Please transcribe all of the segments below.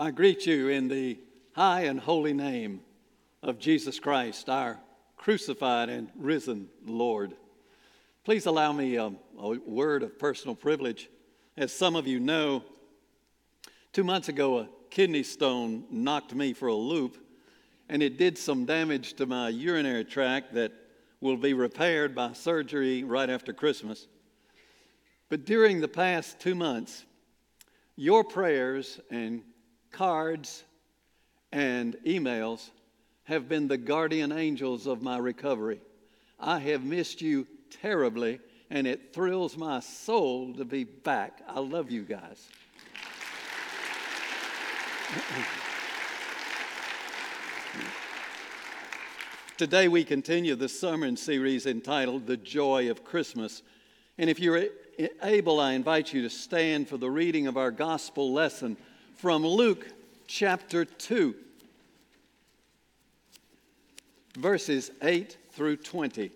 I greet you in the high and holy name of Jesus Christ, our crucified and risen Lord. Please allow me a word of personal privilege. As some of you know, 2 months ago, a kidney stone knocked me for a loop, and it did some damage to my urinary tract that will be repaired by surgery right after Christmas. But during the past 2 months, your prayers and cards and emails have been the guardian angels of my recovery. I have missed you terribly, and it thrills my soul to be back. I love you guys. Today we continue the sermon series entitled The Joy of Christmas. And if you're able, I invite you to stand for the reading of our gospel lesson from Luke chapter 2, verses 8 through 20.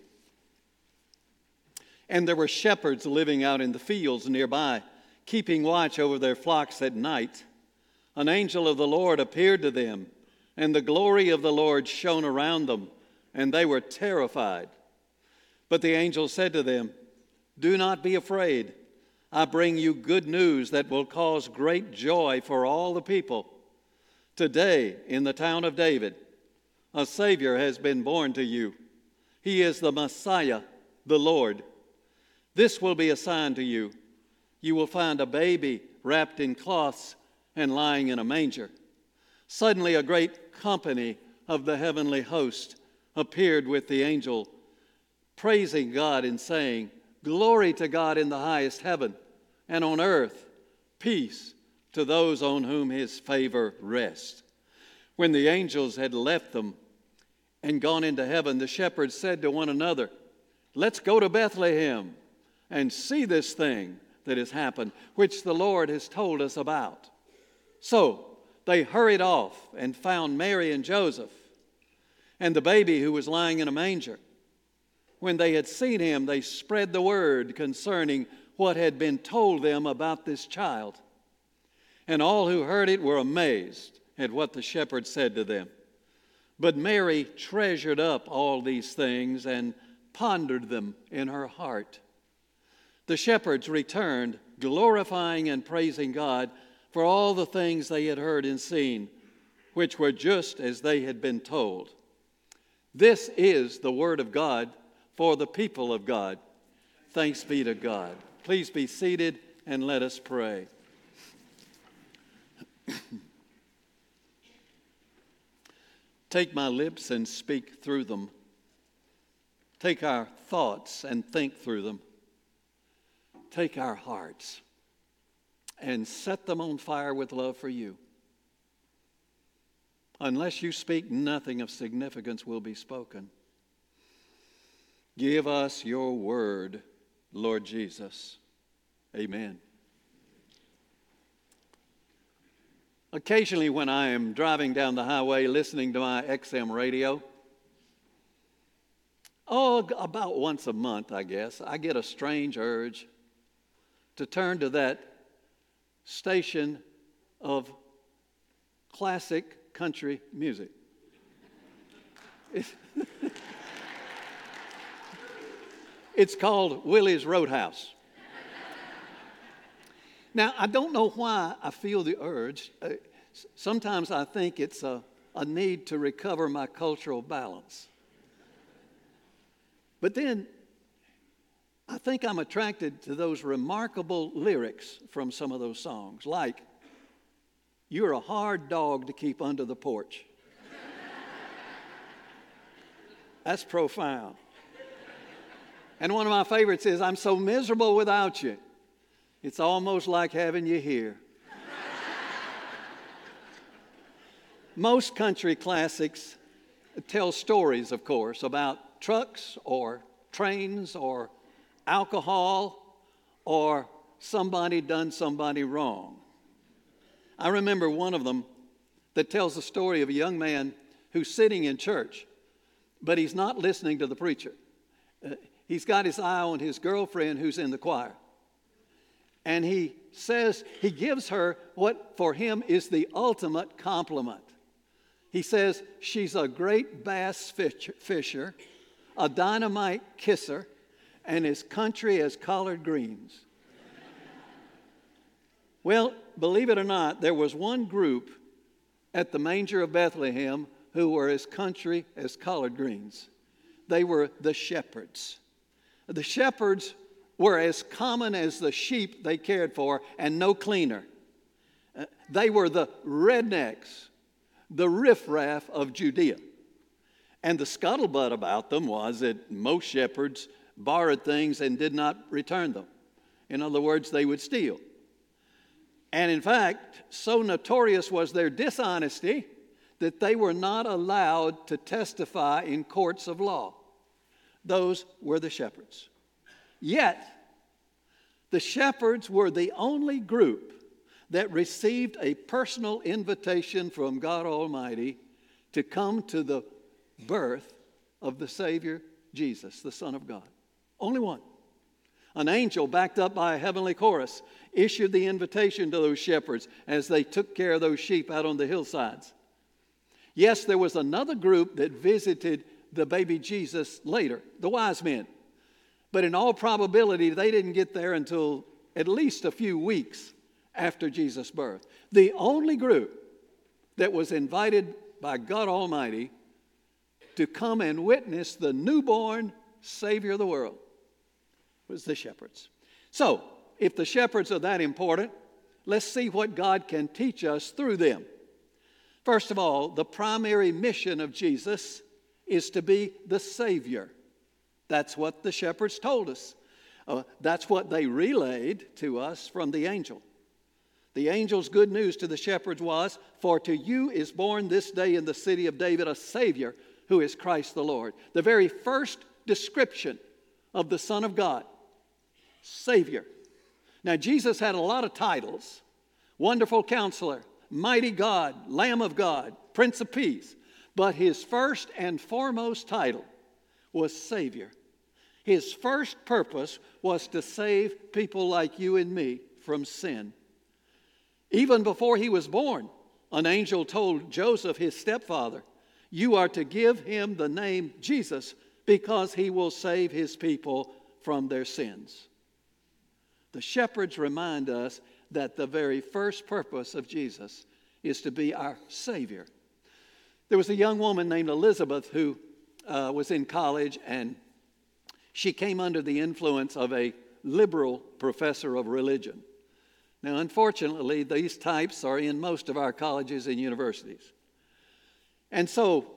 And there were shepherds living out in the fields nearby, keeping watch over their flocks at night. An angel of the Lord appeared to them, and the glory of the Lord shone around them, and they were terrified. But the angel said to them, "Do not be afraid. I bring you good news that will cause great joy for all the people. Today, in the town of David, a Savior has been born to you. He is the Messiah, the Lord. This will be a sign to you. You will find a baby wrapped in cloths and lying in a manger." Suddenly a great company of the heavenly host appeared with the angel, praising God and saying, "Glory to God in the highest heaven, and on earth peace to those on whom his favor rests." When the angels had left them and gone into heaven, the shepherds said to one another, "Let's go to Bethlehem and see this thing that has happened, which the Lord has told us about." So they hurried off and found Mary and Joseph and the baby who was lying in a manger. When they had seen him, they spread the word concerning what had been told them about this child. And all who heard it were amazed at what the shepherds said to them. But Mary treasured up all these things and pondered them in her heart. The shepherds returned, glorifying and praising God for all the things they had heard and seen, which were just as they had been told. This is the word of God for the people of God. Thanks be to God. Please be seated and let us pray. Take my lips and speak through them. Take our thoughts and think through them. Take our hearts and set them on fire with love for you. Unless you speak, nothing of significance will be spoken. Give us your word, Lord Jesus. Amen. Occasionally when I am driving down the highway listening to my XM radio, about once a month, I guess, I get a strange urge to turn to that station of classic country music. It's called Willie's Roadhouse. Now, I don't know why I feel the urge. Sometimes I think it's a need to recover my cultural balance. But then I think I'm attracted to those remarkable lyrics from some of those songs, like, "You're a hard dog to keep under the porch." That's profound. And one of my favorites is, "I'm so miserable without you. It's almost like having you here." Most country classics tell stories, of course, about trucks or trains or alcohol or somebody done somebody wrong. I remember one of them that tells the story of a young man who's sitting in church, but he's not listening to the preacher. He's got his eye on his girlfriend who's in the choir. And he says, he gives her what for him is the ultimate compliment. He says, she's a great bass fisher, a dynamite kisser, and as country as collard greens. Well, believe it or not, there was one group at the manger of Bethlehem who were as country as collard greens. They were the shepherds. The shepherds were as common as the sheep they cared for and no cleaner. They were the rednecks, the riffraff of Judea. And the scuttlebutt about them was that most shepherds borrowed things and did not return them. In other words, they would steal. And in fact, so notorious was their dishonesty that they were not allowed to testify in courts of law. Those were the shepherds. Yet, the shepherds were the only group that received a personal invitation from God Almighty to come to the birth of the Savior, Jesus, the Son of God. Only one. An angel, backed up by a heavenly chorus, issued the invitation to those shepherds as they took care of those sheep out on the hillsides. Yes, there was another group that visited the baby Jesus later, the wise men. But in all probability, they didn't get there until at least a few weeks after Jesus' birth. The only group that was invited by God Almighty to come and witness the newborn Savior of the world was the shepherds. So, if the shepherds are that important, let's see what God can teach us through them. First of all, the primary mission of Jesus is to be the Savior. That's what the shepherds told us. That's what they relayed to us from the angel. The angel's good news to the shepherds was, "For to you is born this day in the city of David a Savior, who is Christ the Lord." The very first description of the Son of God, Savior. Now, Jesus had a lot of titles: Wonderful Counselor, Mighty God, Lamb of God, Prince of Peace. But his first and foremost title was Savior. His first purpose was to save people like you and me from sin. Even before he was born, an angel told Joseph, his stepfather, "You are to give him the name Jesus because he will save his people from their sins." The shepherds remind us that the very first purpose of Jesus is to be our Savior. There was a young woman named Elizabeth who was in college, and she came under the influence of a liberal professor of religion. Now, unfortunately, these types are in most of our colleges and universities. And so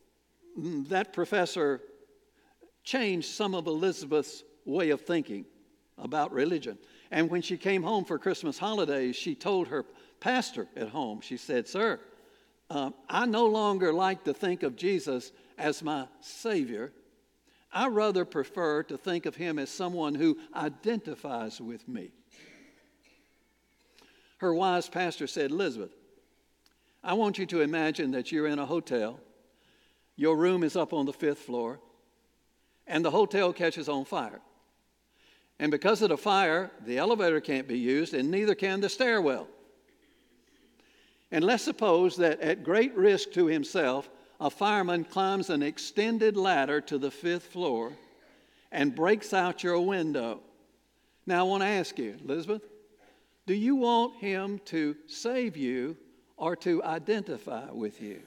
that professor changed some of Elizabeth's way of thinking about religion. And when she came home for Christmas holidays, she told her pastor at home, she said, "Sir, I no longer like to think of Jesus as my Savior. I rather prefer to think of him as someone who identifies with me." Her wise pastor said, "Elizabeth, I want you to imagine that you're in a hotel. Your room is up on the 5th floor, and the hotel catches on fire. And because of the fire, the elevator can't be used, and neither can the stairwell. And let's suppose that at great risk to himself, a fireman climbs an extended ladder to the 5th floor and breaks out your window. Now I want to ask you, Elizabeth, do you want him to save you or to identify with you?"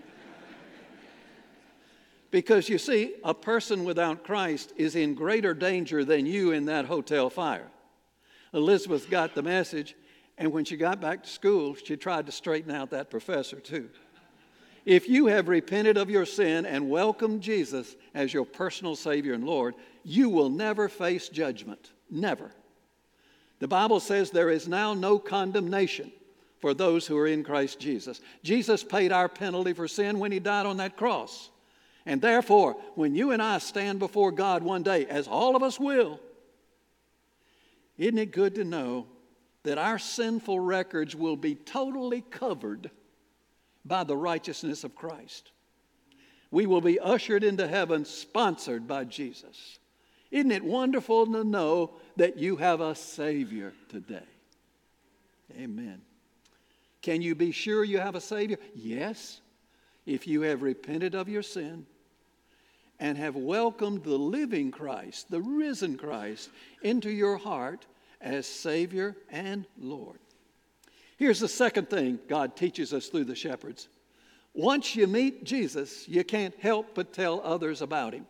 Because you see, a person without Christ is in greater danger than you in that hotel fire. Elizabeth got the message, and when she got back to school, she tried to straighten out that professor too. If you have repented of your sin and welcomed Jesus as your personal Savior and Lord, you will never face judgment. Never. The Bible says there is now no condemnation for those who are in Christ Jesus. Jesus paid our penalty for sin when he died on that cross. And therefore, when you and I stand before God one day, as all of us will, isn't it good to know that our sinful records will be totally covered by the righteousness of Christ? We will be ushered into heaven sponsored by Jesus. Isn't it wonderful to know that you have a Savior today? Amen. Can you be sure you have a Savior? Yes, if you have repented of your sin and have welcomed the living Christ, the risen Christ, into your heart as Savior and Lord. Here's the second thing God teaches us through the shepherds. Once you meet Jesus, you can't help but tell others about him.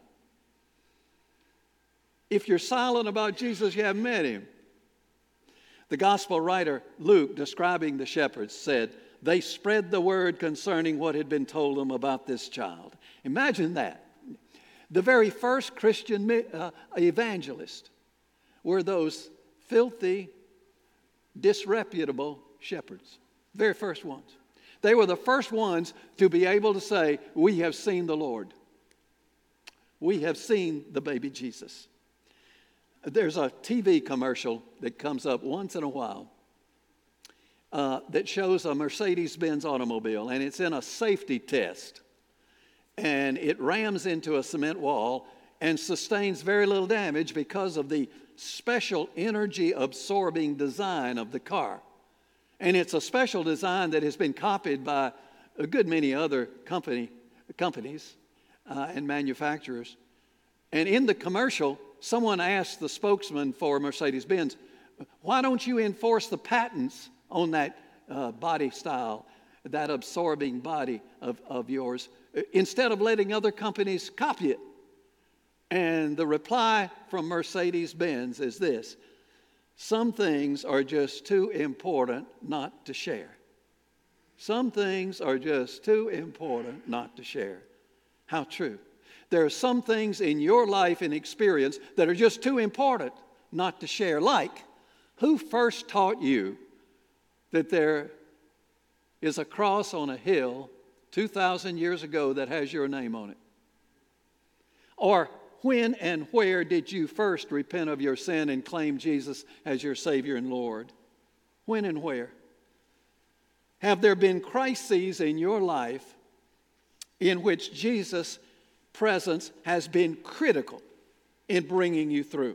If you're silent about Jesus, you haven't met him. The gospel writer Luke, describing the shepherds, said, they spread the word concerning what had been told them about this child. Imagine that. The very first Christian evangelists were those filthy, disreputable shepherds. Very first ones. They were the first ones to be able to say, we have seen the Lord. We have seen the baby Jesus. There's a TV commercial that comes up once in a while that shows a Mercedes-Benz automobile, and it's in a safety test. And it rams into a cement wall and sustains very little damage because of the special energy-absorbing design of the car. And it's a special design that has been copied by a good many other companies and manufacturers. And in the commercial, someone asked the spokesman for Mercedes-Benz, why don't you enforce the patents on that body style, that absorbing body of yours, instead of letting other companies copy it? And the reply from Mercedes-Benz is this: some things are just too important not to share. Some things are just too important not to share. How true. There are some things in your life and experience that are just too important not to share. Like, who first taught you that there is a cross on a hill 2,000 years ago that has your name on it? Or when and where did you first repent of your sin and claim Jesus as your Savior and Lord? When and where? Have there been crises in your life in which Jesus' presence has been critical in bringing you through?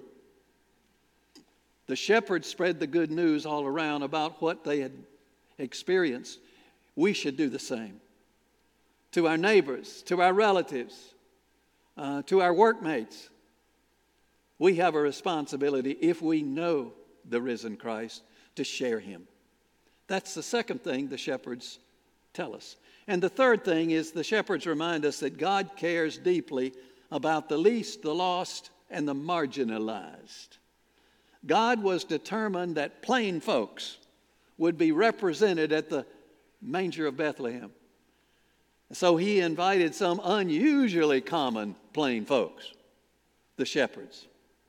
The shepherds spread the good news all around about what they had experienced. We should do the same. To our neighbors, to our relatives, to our workmates. We have a responsibility, if we know the risen Christ, to share him. That's the second thing the shepherds tell us. And the third thing is the shepherds remind us that God cares deeply about the least, the lost, and the marginalized. God was determined that plain folks would be represented at the manger of Bethlehem. So he invited some unusually common plain folks, the shepherds.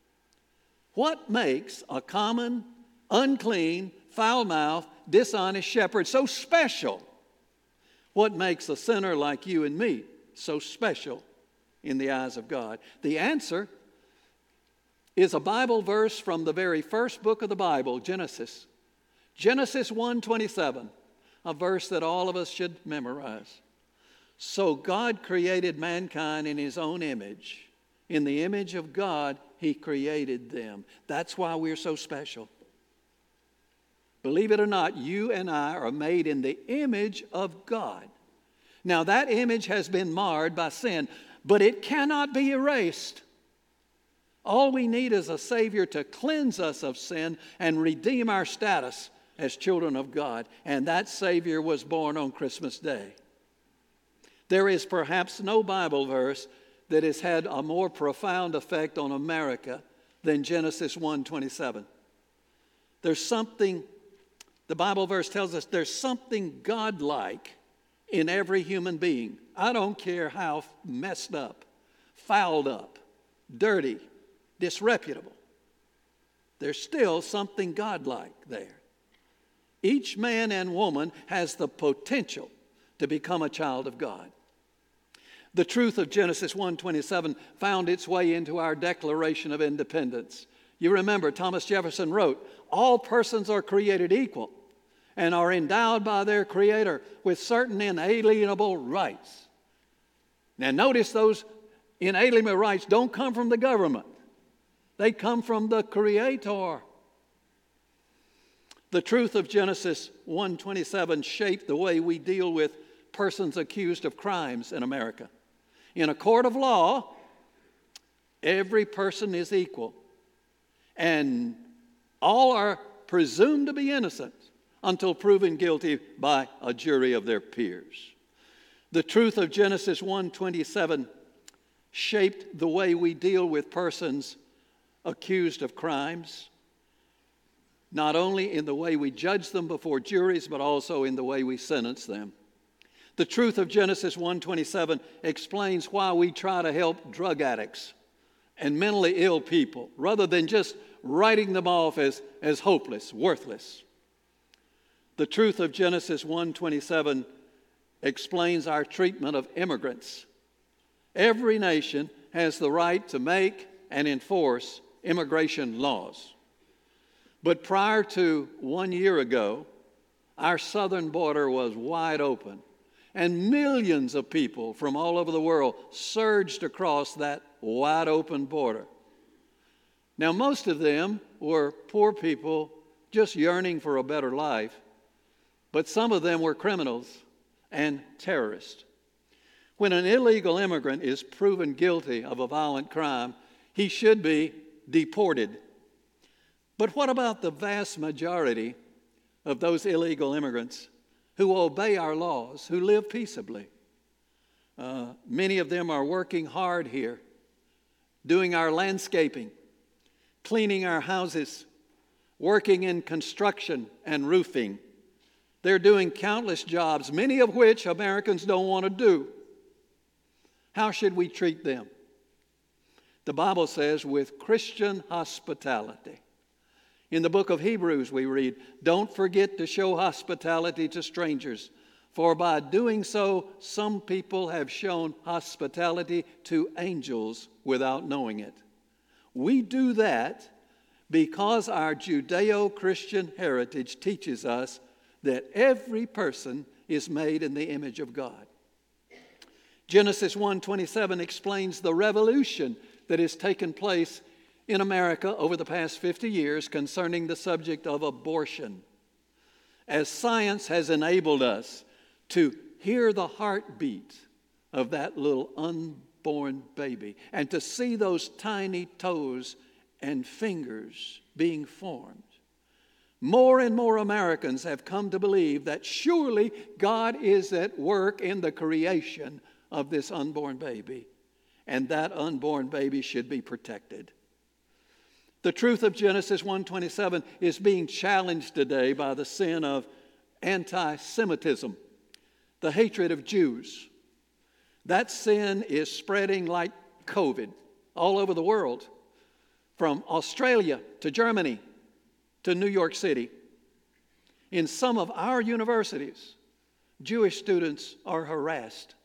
What makes a common, unclean, foul-mouthed, dishonest shepherd so special? What makes a sinner like you and me so special in the eyes of God? The answer is a Bible verse from the very first book of the Bible, Genesis. Genesis 1:27, a verse that all of us should memorize. So God created mankind in his own image. In the image of God, he created them. That's why we're so special. Believe it or not, you and I are made in the image of God. Now, that image has been marred by sin, but it cannot be erased. All we need is a Savior to cleanse us of sin and redeem our status as children of God. And that Savior was born on Christmas Day. There is perhaps no Bible verse that has had a more profound effect on America than Genesis 1:27. There's something, the Bible verse tells us, there's something godlike in every human being. I don't care how messed up, fouled up, dirty, disreputable. There's still something godlike there. Each man and woman has the potential to become a child of God. The truth of Genesis 1:27 found its way into our Declaration of Independence. You remember, Thomas Jefferson wrote, all persons are created equal and are endowed by their Creator with certain inalienable rights. Now notice those inalienable rights don't come from the government. They come from the Creator. The truth of Genesis 1:27 shaped the way we deal with persons accused of crimes in America. In a court of law, every person is equal, and all are presumed to be innocent until proven guilty by a jury of their peers. The truth of Genesis 1:27 shaped the way we deal with persons accused of crimes, not only in the way we judge them before juries, but also in the way we sentence them. The truth of Genesis 1:27 explains why we try to help drug addicts and mentally ill people rather than just writing them off as hopeless, worthless. The truth of Genesis 1:27 explains our treatment of immigrants. Every nation has the right to make and enforce immigration laws. But prior to 1 year ago, our southern border was wide open, and millions of people from all over the world surged across that wide open border. Now, most of them were poor people just yearning for a better life, but some of them were criminals and terrorists. When an illegal immigrant is proven guilty of a violent crime, he should be deported. But what about the vast majority of those illegal immigrants who obey our laws, who live peaceably? Many of them are working hard here, doing our landscaping, cleaning our houses, working in construction and roofing. They're doing countless jobs, many of which Americans don't want to do. How should we treat them? The Bible says, with Christian hospitality. In the book of Hebrews we read, "Don't forget to show hospitality to strangers, for by doing so, some people have shown hospitality to angels without knowing it." We do that because our Judeo-Christian heritage teaches us that every person is made in the image of God. Genesis 1:27 explains the revolution that has taken place in America over the past 50 years concerning the subject of abortion. As science has enabled us to hear the heartbeat of that little unborn baby and to see those tiny toes and fingers being formed, more and more Americans have come to believe that surely God is at work in the creation of this unborn baby, and that unborn baby should be protected. The truth of Genesis 1:27 is being challenged today by the sin of anti-Semitism, the hatred of Jews. That sin is spreading like COVID all over the world, from Australia to Germany to New York City. In some of our universities, Jewish students are harassed.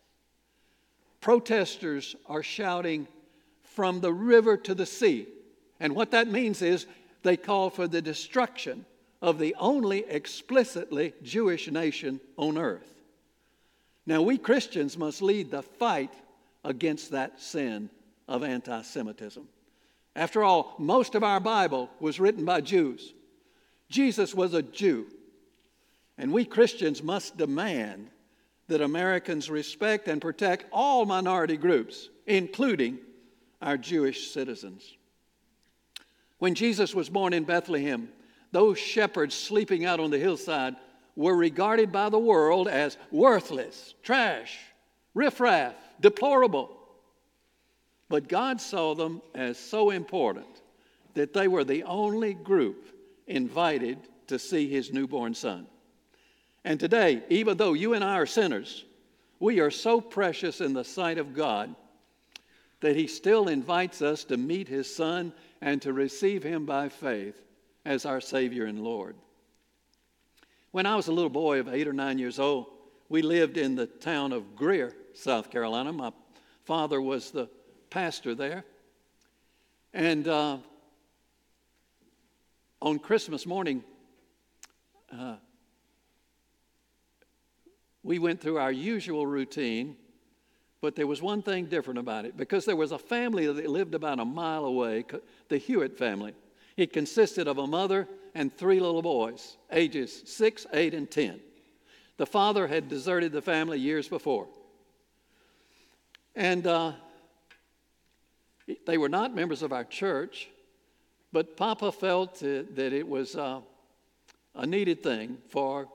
Protesters are shouting from the river to the sea. And what that means is they call for the destruction of the only explicitly Jewish nation on earth. Now, we Christians must lead the fight against that sin of anti-Semitism. After all, most of our Bible was written by Jews. Jesus was a Jew. And we Christians must demand that Americans respect and protect all minority groups, including our Jewish citizens. When Jesus was born in Bethlehem, those shepherds sleeping out on the hillside were regarded by the world as worthless, trash, riffraff, deplorable. But God saw them as so important that they were the only group invited to see his newborn son. And today, even though you and I are sinners, we are so precious in the sight of God that he still invites us to meet his son and to receive him by faith as our Savior and Lord. When I was a little boy of 8 or 9 years old, we lived in the town of Greer, South Carolina. My father was the pastor there. And on Christmas morning, we went through our usual routine But there was one thing different about it, because there was a family that lived about a mile away, the Hewitt family. It consisted of a mother and 3 little boys, ages 6, 8, and 10. The father had deserted the family years before. And they were not members of our church, but Papa felt that it was a needed thing for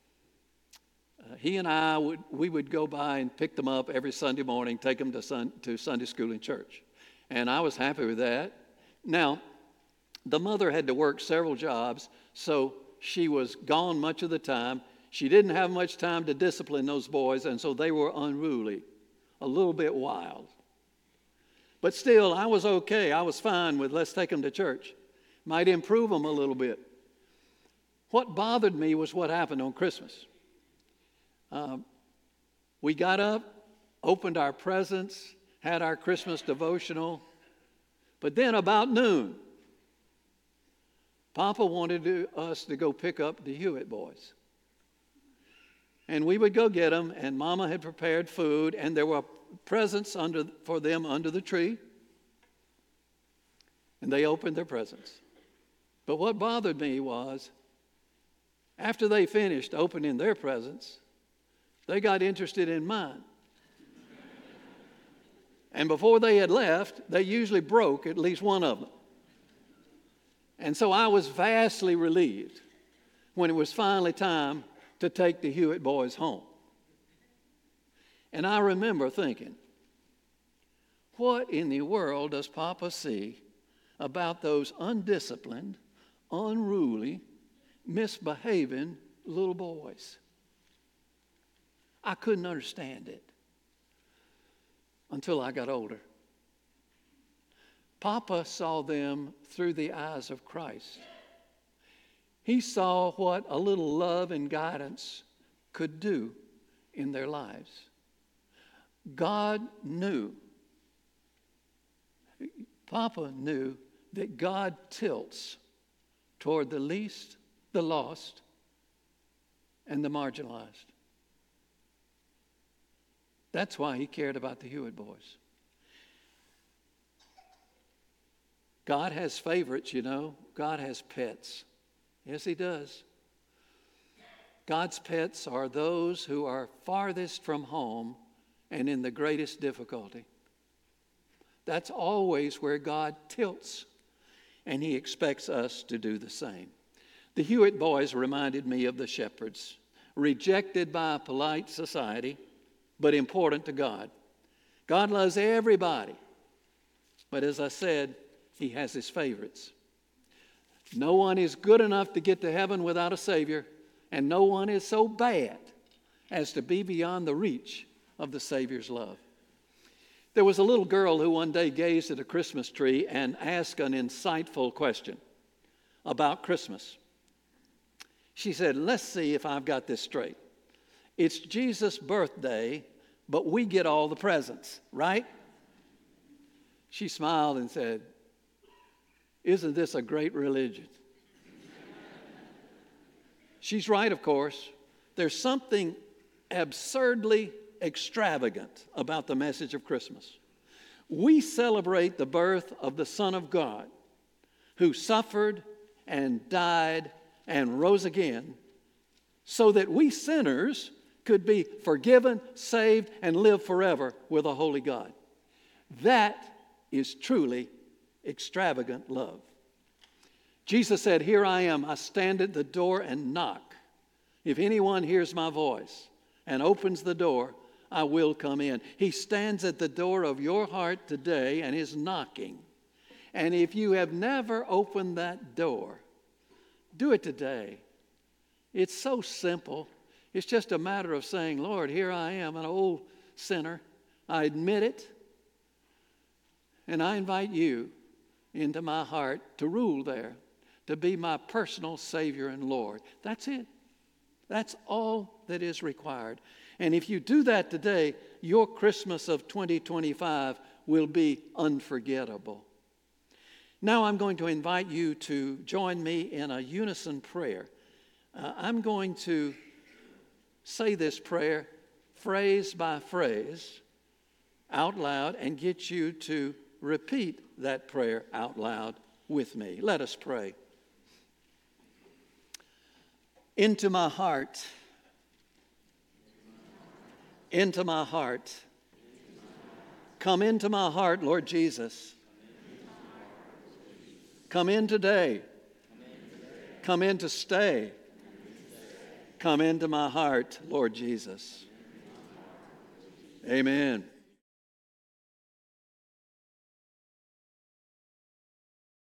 he and I would go by and pick them up every Sunday morning, take them to Sunday school in church. And I was happy with that. Now, the mother had to work several jobs, so she was gone much of the time. She didn't have much time to discipline those boys, and so they were unruly, a little bit wild. But still, I was okay. I was fine with let's take them to church. Might improve them a little bit. What bothered me was what happened on Christmas. We got up, opened our presents, had our Christmas devotional, but then about noon, Papa wanted us to go pick up the Hewitt boys. And we would go get them, and Mama had prepared food, and there were presents for them under the tree, and they opened their presents. But what bothered me was, after they finished opening their presents, they got interested in mine. And before they had left, they usually broke at least one of them. And so I was vastly relieved when it was finally time to take the Hewitt boys home. And I remember thinking, what in the world does Papa see about those undisciplined, unruly, misbehaving little boys? I couldn't understand it until I got older. Papa saw them through the eyes of Christ. He saw what a little love and guidance could do in their lives. God knew, Papa knew that God tilts toward the least, the lost, and the marginalized. That's why he cared about the Hewitt boys. God has favorites, you know. God has pets. Yes, he does. God's pets are those who are farthest from home and in the greatest difficulty. That's always where God tilts, and he expects us to do the same. The Hewitt boys reminded me of the shepherds, rejected by a polite society, but important to God. God loves everybody, but as I said, he has his favorites. No one is good enough to get to heaven without a Savior, and no one is so bad as to be beyond the reach of the Savior's love. There was a little girl who one day gazed at a Christmas tree and asked an insightful question about Christmas. She said, let's see if I've got this straight. It's Jesus' birthday, but we get all the presents, right? She smiled and said, isn't this a great religion? She's right, of course. There's something absurdly extravagant about the message of Christmas. We celebrate the birth of the Son of God, who suffered and died and rose again, so that we sinners could be forgiven, saved, and live forever with a holy God. That is truly extravagant love. Jesus said, here I am, I stand at the door and knock. If anyone hears my voice and opens the door, I will come in. He stands at the door of your heart today and is knocking. And if you have never opened that door, do it today. It's so simple. It's just a matter of saying, Lord, here I am, an old sinner. I admit it. And I invite you into my heart to rule there, to be my personal Savior and Lord. That's it. That's all that is required. And if you do that today, your Christmas of 2025 will be unforgettable. Now I'm going to invite you to join me in a unison prayer. I'm going to say this prayer phrase by phrase, out loud and get you to repeat that prayer out loud with me. Let us pray. Into my heart. Into my heart. Come into my heart, Lord Jesus. Come in today. Come in to stay. Come into my heart, Lord Jesus. Amen.